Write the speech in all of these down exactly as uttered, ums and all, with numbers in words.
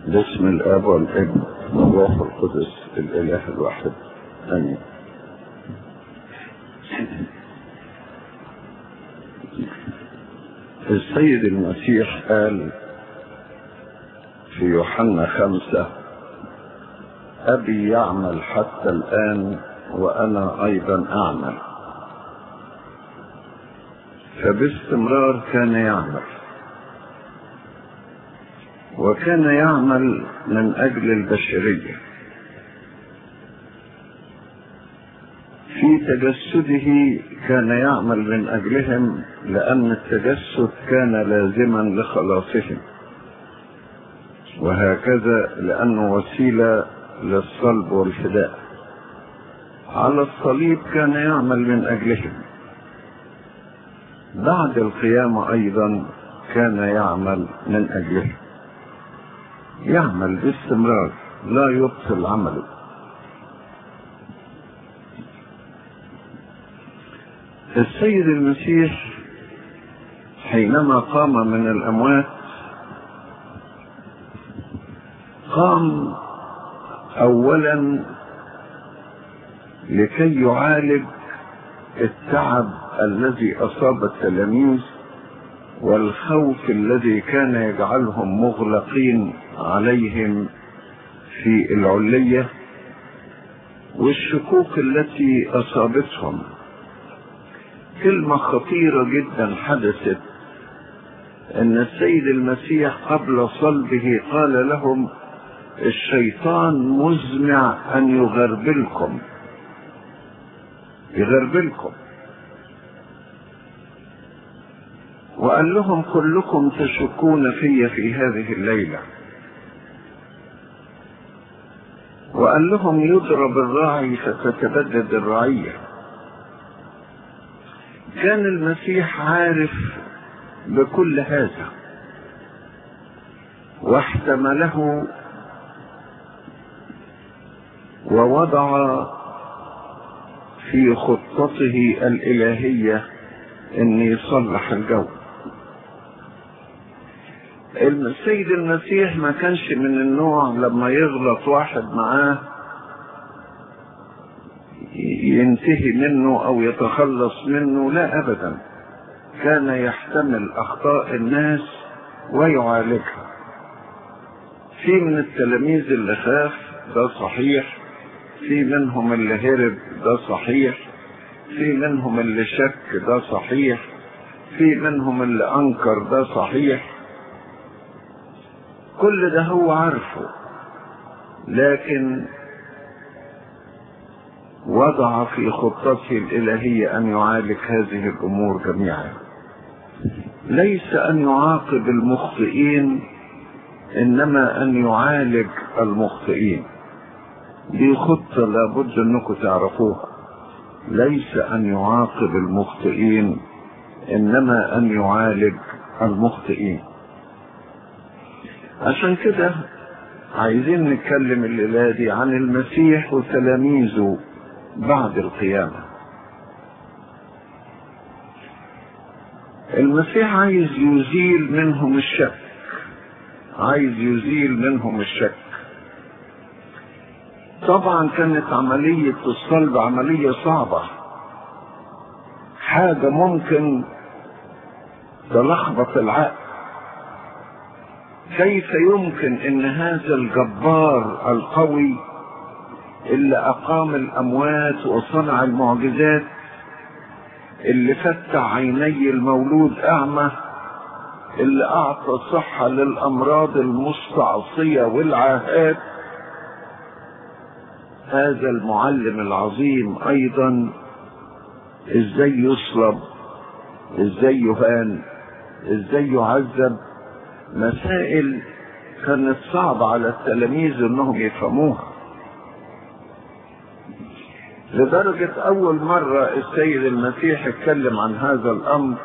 باسم الاب والابن والروح القدس الاله الواحد امين. السيد المسيح قال في يوحنا خمسة: أبي يعمل حتى الآن وأنا أيضا أعمل. فباستمرار كان يعمل، وكان يعمل من أجل البشرية. في تجسده كان يعمل من أجلهم، لأن التجسد كان لازما لخلاصهم، وهكذا لأنه وسيلة للصلب والفداء. على الصليب كان يعمل من أجلهم، بعد القيامة أيضا كان يعمل من أجلهم، يعمل باستمرار لا يبطل عمله. السيد المسيح حينما قام من الأموات قام أولا لكي يعالج التعب الذي أصاب التلاميذ والخوف الذي كان يجعلهم مغلقين عليهم في العلية، والشكوك التي أصابتهم. كلمة خطيرة جدا حدثت، ان السيد المسيح قبل صلبه قال لهم: الشيطان مزمع ان يغربلكم يغربلكم وقال لهم: كلكم تشكون في في هذه الليلة. وقال لهم: يضرب الراعي فتتبدد الرعية. كان المسيح عارف بكل هذا واحتمله، ووضع في خطته الإلهية ان يصلح الجو. السيد المسيح ما كانش من النوع لما يغلط واحد معاه ينتهي منه او يتخلص منه، لا ابدا. كان يحتمل اخطاء الناس ويعالجها. في من التلاميذ اللي خاف، ده صحيح. في منهم اللي هرب، ده صحيح. في منهم اللي شك، ده صحيح. في منهم اللي انكر، ده صحيح. كل ده هو عارفه، لكن وضع في خطته الإلهية أن يعالج هذه الأمور جميعا. ليس أن يعاقب المخطئين، إنما أن يعالج المخطئين. دي خطة لابد أنكم تعرفوها. ليس أن يعاقب المخطئين، إنما أن يعالج المخطئين. عشان كده عايزين نتكلم الليلة دي عن المسيح وتلاميذه بعد القيامة. المسيح عايز يزيل منهم الشك، عايز يزيل منهم الشك. طبعا كانت عملية الصلب عملية صعبة، حاجة ممكن تلخبط العقل. كيف يمكن ان هذا الجبار القوي اللي اقام الاموات وصنع المعجزات، اللي فتح عيني المولود اعمى، اللي اعطى صحة للامراض المستعصية والعاهات، هذا المعلم العظيم ايضا ازاي يصلب، ازاي يهان، ازاي يعذب؟ مسائل كانت صعبة على التلاميذ انهم يفهموها، لدرجة اول مرة السيد المسيح اتكلم عن هذا الامر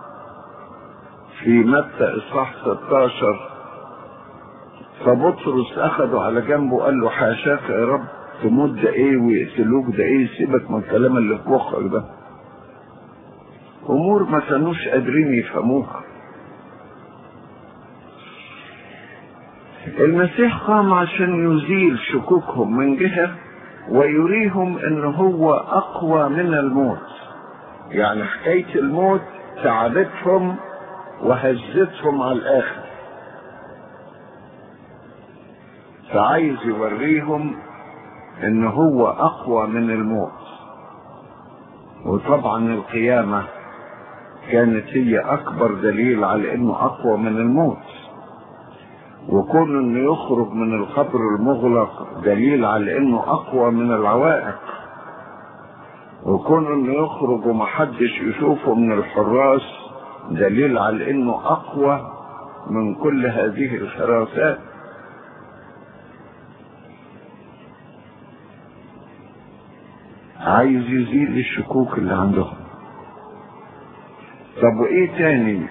في متى اصحاح ستة عشر. فبطرس اخده على جنبه وقال له: حاشاك يا رب، تموت ده ايه ويقتلوك ده ايه؟ سيبك من الكلام اللي في مخك ده. امور ما كانوش قادرين يفهموها. المسيح قام عشان يزيل شكوكهم من جهة ويريهم ان هو اقوى من الموت. يعني حكاية الموت تعبتهم وهزتهم على الاخر، فعايز يوريهم ان هو اقوى من الموت. وطبعا القيامة كانت هي اكبر دليل على انه اقوى من الموت، وكون انه يخرج من القبر المغلق دليل على انه اقوى من العوائق، وكون انه يخرج ومحدش يشوفه من الحراس دليل على انه اقوى من كل هذه الحراسات. عايز يزيل الشكوك اللي عندهم. طب وايه تاني؟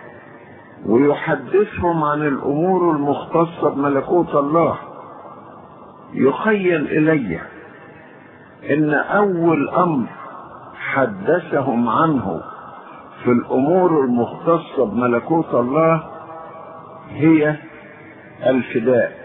ويحدثهم عن الامور المختصة بملكوت الله. يخيل الي ان اول امر حدثهم عنه في الامور المختصة بملكوت الله هي الفداء.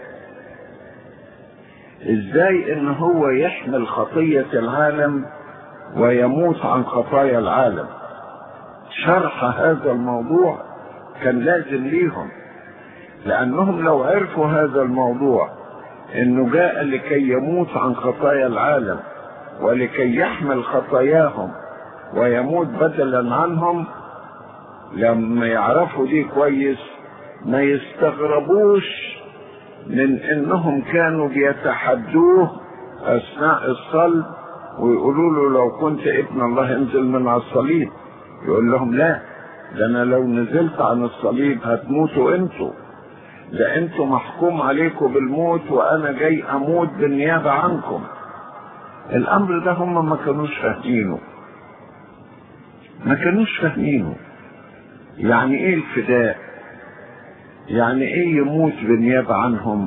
ازاي ان هو يحمل خطية العالم ويموت عن خطايا العالم. شرح هذا الموضوع كان لازم ليهم، لانهم لو عرفوا هذا الموضوع انه جاء لكي يموت عن خطايا العالم ولكي يحمل خطاياهم ويموت بدلا عنهم، لما يعرفوا دي كويس ما يستغربوش من انهم كانوا بيتحدوه اثناء الصلب ويقولوا له لو كنت ابن الله انزل من على الصليب. يقول لهم لا، ده انا لو نزلت عن الصليب هتموتوا انتوا، ده انتوا محكوم عليكم بالموت وانا جاي اموت بالنيابة عنكم. الامر ده هم ما كانوش فاهمينه، ما كانوش فاهمينه. يعني ايه الفداء؟ يعني ايه يموت بالنيابة عنهم؟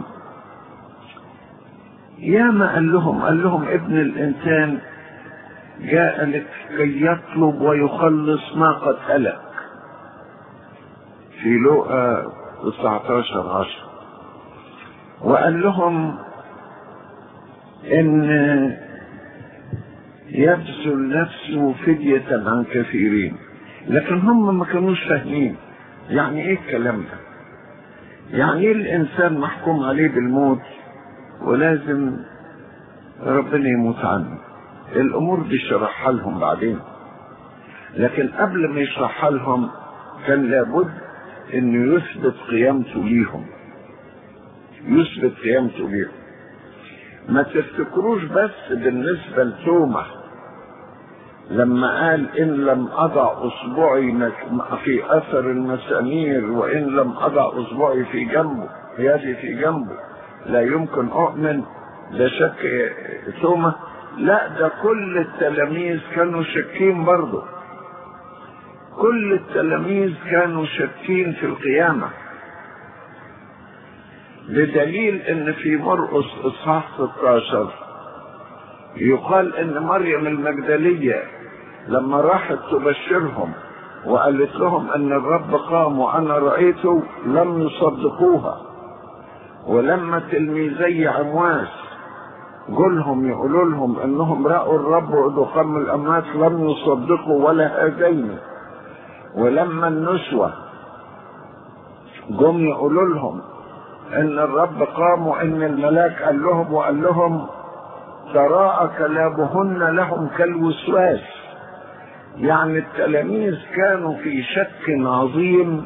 يا ما قال لهم قال لهم ابن الانسان جاء لكي يطلب ويخلص ما قد هلك في لوقا تسعة عشر عشر. وقال لهم ان يبذل نفسه فدية عن كثيرين، لكن هم ما كانوش فاهمين يعني ايه الكلام ده. يعني ايه الانسان محكوم عليه بالموت ولازم ربنا يموت عنه؟ الامور دي شرحها لهم بعدين، لكن قبل ما يشرحها لهم كان لابد انه يثبت قيامته ليهم، يثبت قيامته ليهم. ما تفتكروش بس بالنسبة لتوما لما قال ان لم اضع اصبعي في اثر المسامير وان لم اضع اصبعي في جنبه يدي في جنبه لا يمكن اؤمن، ده شك توما؟ لا، ده كل التلاميذ كانوا شاكين برضه، كل التلاميذ كانوا شاكين في القيامة، بدليل ان في مرقس اصحاح ستة عشر يقال ان مريم المجدلية لما راحت تبشرهم وقالت لهم ان الرب قام وانا رأيته لم يصدقوها، ولما تلميذي عمواس قولهم يقولوا لهم انهم رأوا الرب وإذ قام من الاموات لم يصدقوا ولا هذين، ولما النسوة جم يقولوا لهم ان الرب قام وان الملاك قال لهم وقال لهم تراءى كلامهن لهم كالوسواس. يعني التلاميذ كانوا في شك عظيم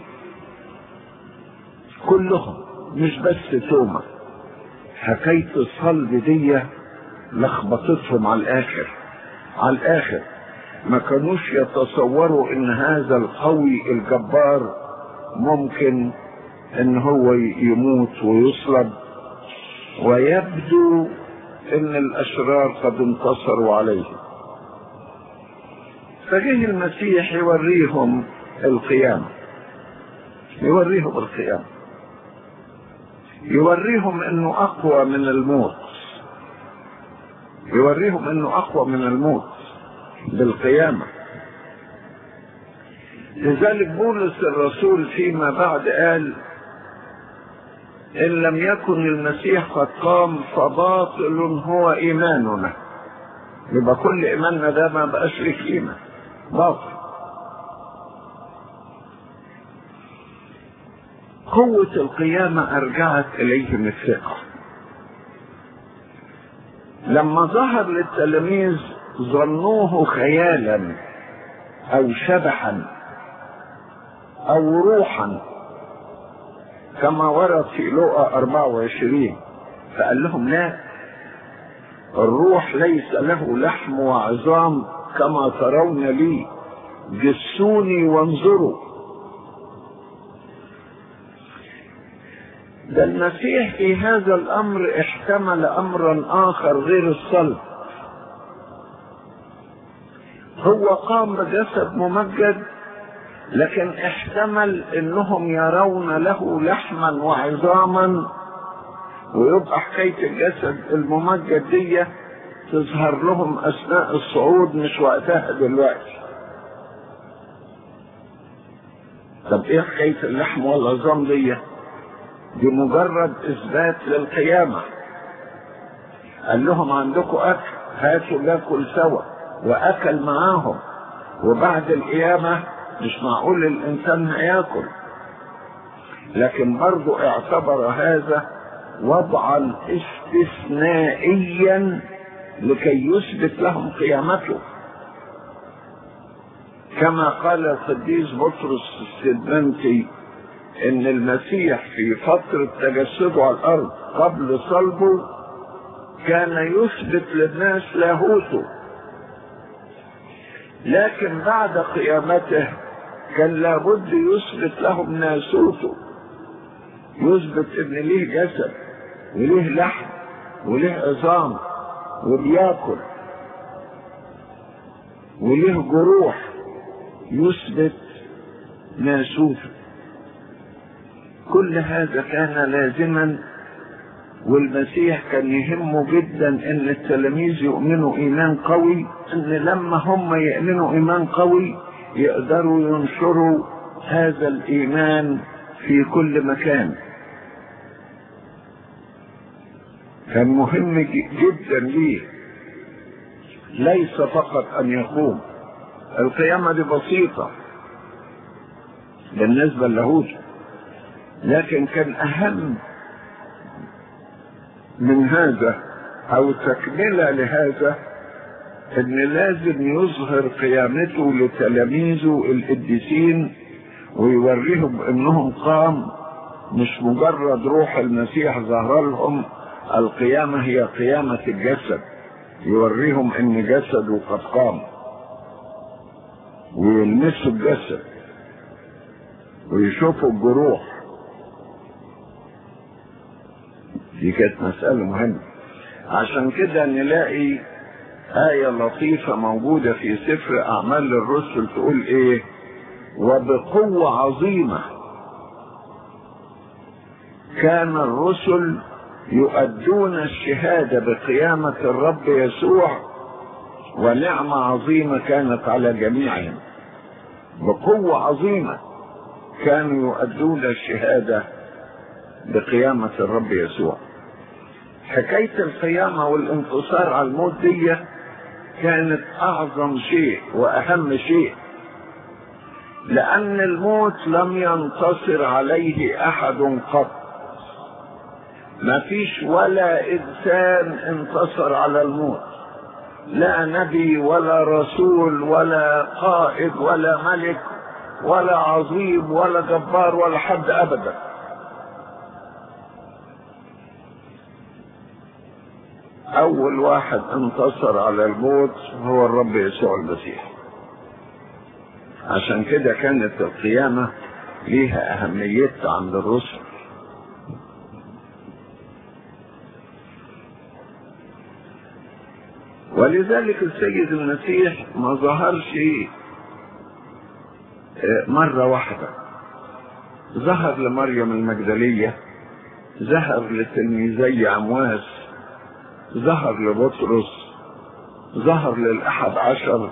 كلهم، مش بس توما. حكاية الصلب دي لخبطتهم على الاخر، على الاخر ما كانوش يتصوروا ان هذا القوي الجبار ممكن ان هو يموت ويصلب، ويبدو ان الاشرار قد انتصروا عليه. فجه المسيح يوريهم القيامة، يوريهم القيامة، يوريهم انه اقوى من الموت، يوريهم انه اقوى من الموت بالقيامة. لذلك بولس الرسول فيما بعد قال إن لم يكن المسيح قد قام فباطل هو إيماننا. يبقى كل إيماننا ده ما بقاش له قيمة، باطل. قوة القيامة أرجعت إليهم الثقة. لما ظهر للتلاميذ ظنوه خيالا أو شبحا أو روحا كما ورد في لوقا أربعة وعشرين، فقال لهم لا، الروح ليس له لحم وعظام كما ترون لي، جسوني وانظروا. ده المسيح في هذا الأمر احتمل أمرا آخر غير الصلب. هو قام بجسد ممجد، لكن احتمل انهم يرون له لحما وعظاما، ويبقى حكاية الجسد الممجد دي تظهر لهم اثناء الصعود مش وقتها دلوقتي. طب ايه حكاية اللحم والعظام دي؟ دي مجرد اثبات للقيامة. قال لهم عندكم اكل، هاتوا ناكل سوا، واكل معاهم. وبعد القيامة مش معقول الانسان هياكل، لكن برضو اعتبر هذا وضعا استثنائيا لكي يثبت لهم قيامته، كما قال القديس بطرس السدمنتي ان المسيح في فترة تجسده على الارض قبل صلبه كان يثبت للناس لاهوته، لكن بعد قيامته كان لابد يثبت لهم ناسوته، يثبت ان ليه جسد وليه لحم وليه عظام وبياكل وليه جروح، يثبت ناسوته. كل هذا كان لازما، والمسيح كان يهمه جدا ان التلاميذ يؤمنوا ايمان قوي، ان لما هم يؤمنوا ايمان قوي يقدروا ينشروا هذا الايمان في كل مكان. كان مهم جدا ليه، ليس فقط ان يقوم. القيامة دي بسيطة بالنسبة لليهود، لكن كان اهم من هذا او تكملة لهذا ان لازم يظهر قيامته لتلاميذه القديسين ويوريهم انهم قام، مش مجرد روح المسيح ظهر لهم. القيامة هي قيامة الجسد، يوريهم ان جسده قد قام، ويلمسوا الجسد ويشوفوا الجروح. دي كانت مسألة مهمة. عشان كده نلاقي آية لطيفة موجودة في سفر أعمال الرسل تقول إيه؟ وبقوة عظيمة كان الرسل يؤدون الشهادة بقيامة الرب يسوع، ونعمة عظيمة كانت على جميعهم. بقوة عظيمة كانوا يؤدون الشهادة بقيامة الرب يسوع. حكاية القيامة والانتصار على الموت دي كانت أعظم شيء وأهم شيء، لأن الموت لم ينتصر عليه أحد قط. ما فيش ولا إنسان انتصر على الموت، لا نبي ولا رسول ولا قائد ولا ملك ولا عظيم ولا جبار ولا حد أبدا. أول واحد انتصر على الموت هو الرب يسوع المسيح. عشان كده كانت القيامة ليها أهميتها عند الرسل. ولذلك السيد المسيح ما ظهرش مرة واحدة، ظهر لمريم المجدلية، ظهر لتلميذي عمواس، ظهر لبطرس، ظهر للأحد عشر،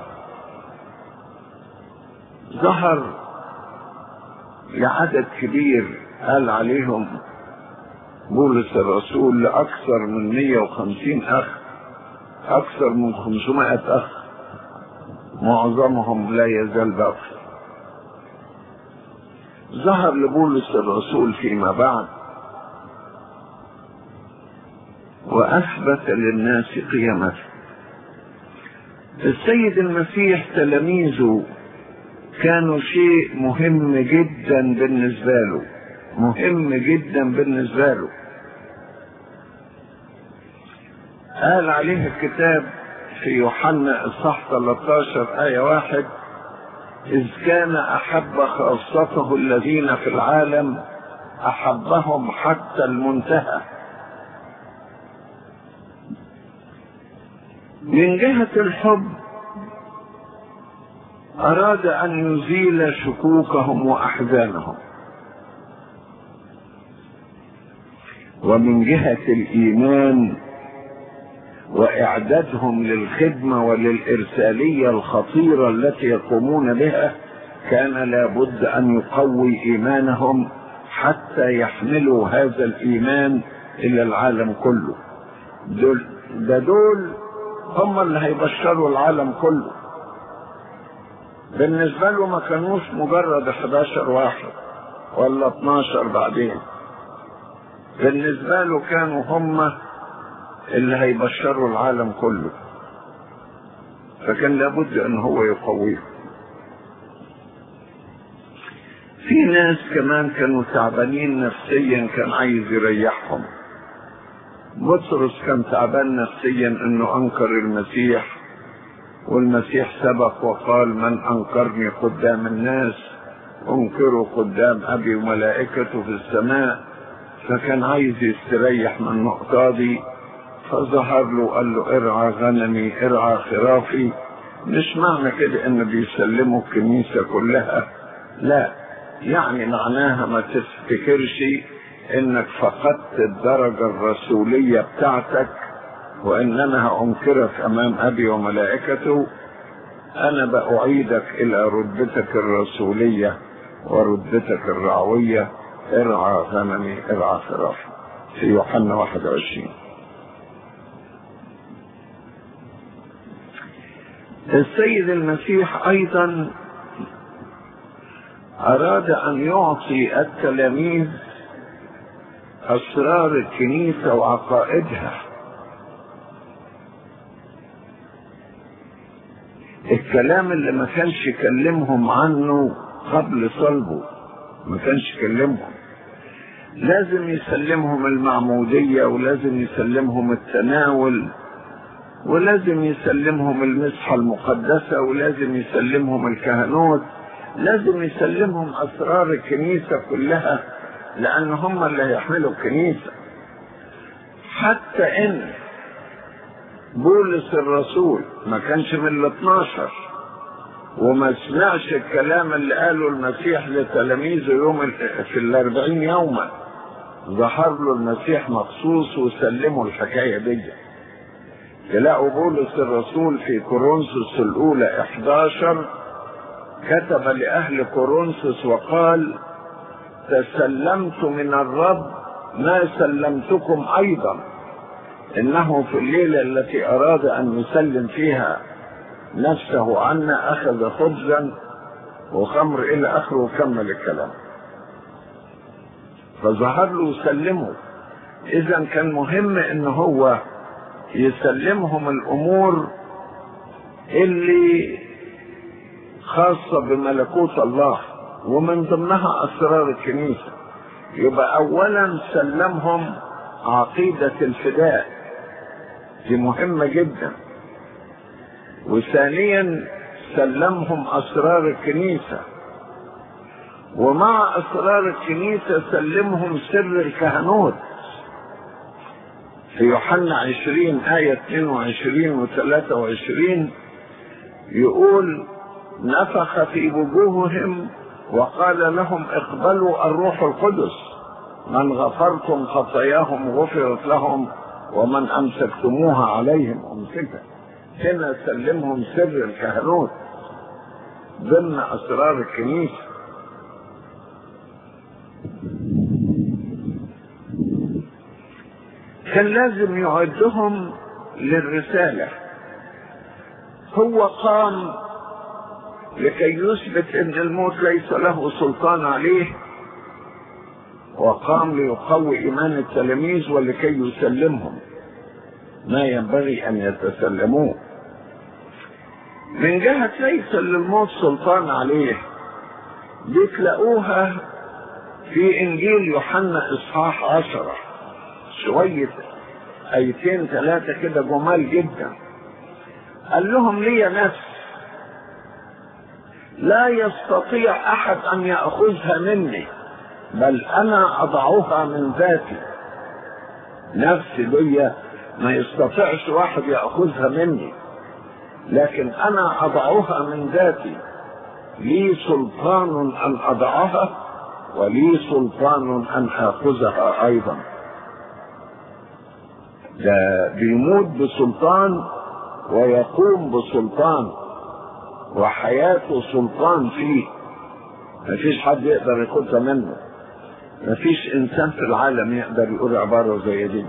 ظهر لعدد كبير قال عليهم بولس الرسول لأكثر من مئة وخمسين أخ، أكثر من خمسمائة أخ، معظمهم لا يزال باقي. ظهر لبولس الرسول فيما بعد وأثبت للناس قيامته. السيد المسيح تلاميذه كانوا شيء مهم جدا بالنسبة له، مهم جدا بالنسبة له. قال عليه الكتاب في يوحنا اصحاح ثلاثة عشر آية واحد: إذ كان أحب خاصته الذين في العالم أحبهم حتى المنتهى. من جهة الحب أراد أن يزيل شكوكهم وأحزانهم، ومن جهة الإيمان وإعدادهم للخدمة وللإرسالية الخطيرة التي يقومون بها كان لابد أن يقوي إيمانهم حتى يحملوا هذا الإيمان إلى العالم كله. دول ده دول هم اللي هيبشروا العالم كله. بالنسبة له ما كانوش مجرد احد عشر واحد ولا اتناشر بعدين، بالنسبة له كانوا هم اللي هيبشروا العالم كله، فكان لابد ان هو يقويه. في ناس كمان كانوا تعبانين نفسيا كان عايز يريحهم. بطرس كان تعبان نفسيا انه انكر المسيح، والمسيح سبق وقال: من انكرني قدام الناس انكره قدام ابي وملائكته في السماء. فكان عايز يستريح من النقطة دي، فظهر له قال له: ارعى غنمي، ارعى خرافي. مش معنى كده ان بيسلموا الكنيسة كلها، لا، يعني معناها ما تفتكرش انك فقدت الدرجة الرسولية بتاعتك وان انا هأنكرك امام ابي وملائكته. انا بأعيدك الى رتبتك الرسولية ورتبتك الرعوية. ارعى غنمي، ارعى خرافي، في يوحنا واحد وعشرين. السيد المسيح ايضا اراد ان يعطي التلاميذ اسرار الكنيسة وعقائدها. الكلام اللي ما كانش يكلمهم عنه قبل صلبه، ما كانش يكلمهم. لازم يسلمهم المعمودية، ولازم يسلمهم التناول، ولازم يسلمهم المسحة المقدسة، ولازم يسلمهم الكهنوت. لازم يسلمهم أسرار الكنيسة كلها، لأن هم اللي هيحملوا الكنيسة. حتى إن بولس الرسول ما كانش من الاثناشر وما سمعش الكلام اللي قاله المسيح لتلاميذه يوم في الأربعين يوما، ظهر له المسيح مخصوص وسلمه الحكاية دي. تلاقوا بولس الرسول في كورنثوس الأولى احد عشر كتب لأهل كورنثوس وقال: تسلمت من الرب ما سلمتكم أيضا، إنه في الليلة التي أراد أن يسلم فيها نفسه عنا أخذ خبزا وخمر إلى آخره وكمل الكلام. فظهر له وسلمه. إذا كان مهم إن هو يسلمهم الأمور اللي خاصة بملكوت الله، ومن ضمنها أسرار الكنيسة. يبقى أولا سلمهم عقيدة الفداء، دي مهمة جدا. وثانيا سلمهم أسرار الكنيسة، ومع أسرار الكنيسة سلمهم سر الكهنوت. في يوحنا عشرين آية اثنين وعشرين وثلاثة وعشرين يقول: نفخ في وجوههم وقال لهم: اقبلوا الروح القدس، من غفرتم خطاياهم غفرت لهم، ومن أمسكتموها عليهم أمسكها. هنا سلمهم سر الكهنوت ضمن أسرار الكنيسة. كان لازم يعدهم للرسالة. هو قام لكي يثبت ان الموت ليس له سلطان عليه، وقام ليقوي ايمان التلاميذ ولكي يسلمهم ما ينبغي ان يتسلموه. من جهة ليس للموت سلطان عليه دي تلاقوها في انجيل يوحنا اصحاح عشرة، شوية ايتين ثلاثة كده جمال جدا. قال لهم لي نفس لا يستطيع احد ان يأخذها مني، بل انا اضعها من ذاتي. نفسي لي ما يستطيعش واحد يأخذها مني، لكن انا اضعها من ذاتي. لي سلطان ان اضعها ولي سلطان ان اخذها ايضا. ده بيموت بسلطان ويقوم بسلطان، وحياته سلطان فيه، مفيش حد يقدر ياخدها منه. مفيش انسان في العالم يقدر يقول عبارة زي دي.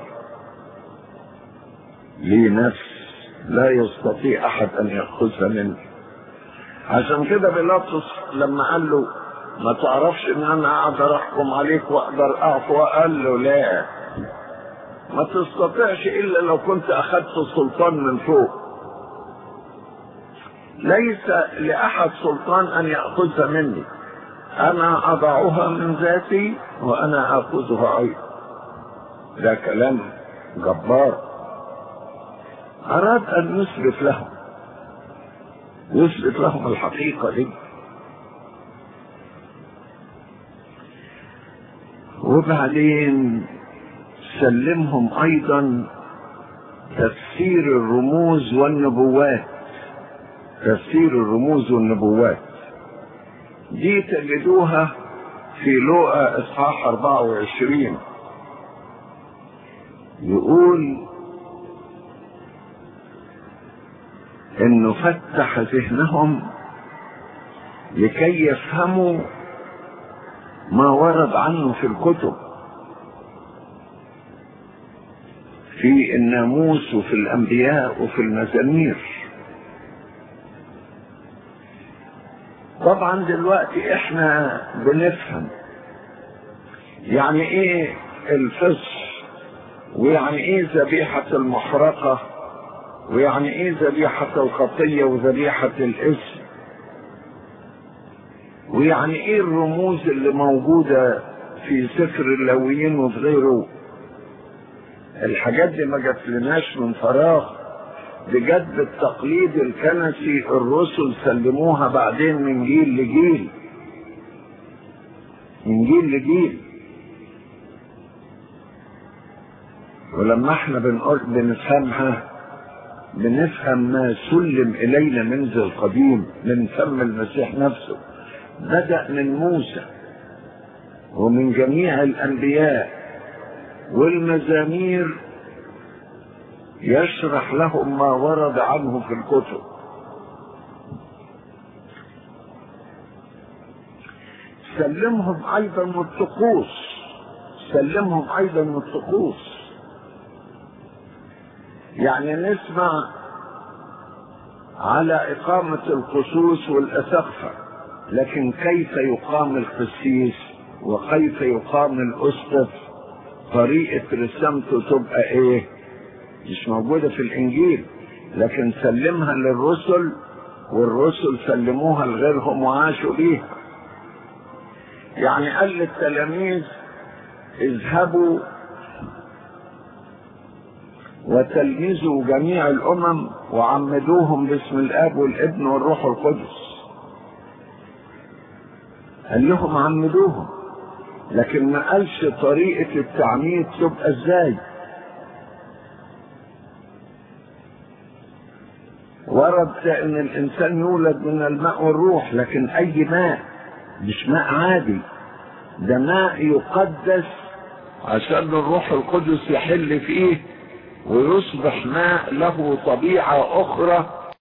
لي نفس لا يستطيع احد ان ياخذها منه. عشان كده بيلاطس لما قال له ما تعرفش ان انا اقدر احكم عليك واقدر اعفو، قال له لا، ما تستطيعش الا لو كنت اخذت السلطان من فوق. ليس لاحد سلطان ان ياخذها مني، انا اضعها من ذاتي وانا اخذها ايضا. ده كلام جبار. اراد ان يثبت لهم يثبت لهم الحقيقة دي. وبعدين سلمهم ايضا تفسير الرموز والنبوات. تفسير الرموز والنبوات دي تجدوها في لوقا اصحاح اربعة وعشرين. يقول انه فتح ذهنهم لكي يفهموا ما ورد عنه في الكتب، في الناموس وفي الانبياء وفي المزامير. طبعا دلوقتي احنا بنفهم يعني ايه الفصح، ويعني ايه ذبيحة المحرقة، ويعني ايه ذبيحة الخطية وذبيحة الاسم، ويعني ايه الرموز اللي موجودة في سفر اللاويين وفي غيره. الحاجات دي ما جاتلناش من فراغ، بجد التقليد الكنسي الرسل سلموها بعدين من جيل لجيل، من جيل لجيل. ولما احنا بنقول بنفهمها بنفهم ما سلم الينا منذ القديم من فم المسيح نفسه. بدأ من موسى ومن جميع الانبياء والمزامير يشرح لهم ما ورد عنه في الكتب. سلمهم ايضا الطقوس، سلمهم ايضا الطقوس. يعني نسمع على اقامة القسوس والاسقفة، لكن كيف يقام القسيس وكيف يقام الاسقف، طريقة رسامته تبقى ايه، مش موجودة في الانجيل. لكن سلمها للرسل والرسل سلموها لغيرهم وعاشوا بيها. يعني قال للتلاميذ اذهبوا وتلمذوا جميع الامم وعمدوهم باسم الاب والابن والروح القدس. قال لهم عمدوهم، لكن ما قالش طريقة التعميد تبقى ازاي. ورد ان الانسان يولد من الماء والروح، لكن اي ماء، مش ماء عادي، ده ماء يقدس عشان الروح القدس يحل فيه ويصبح ماء له طبيعة اخرى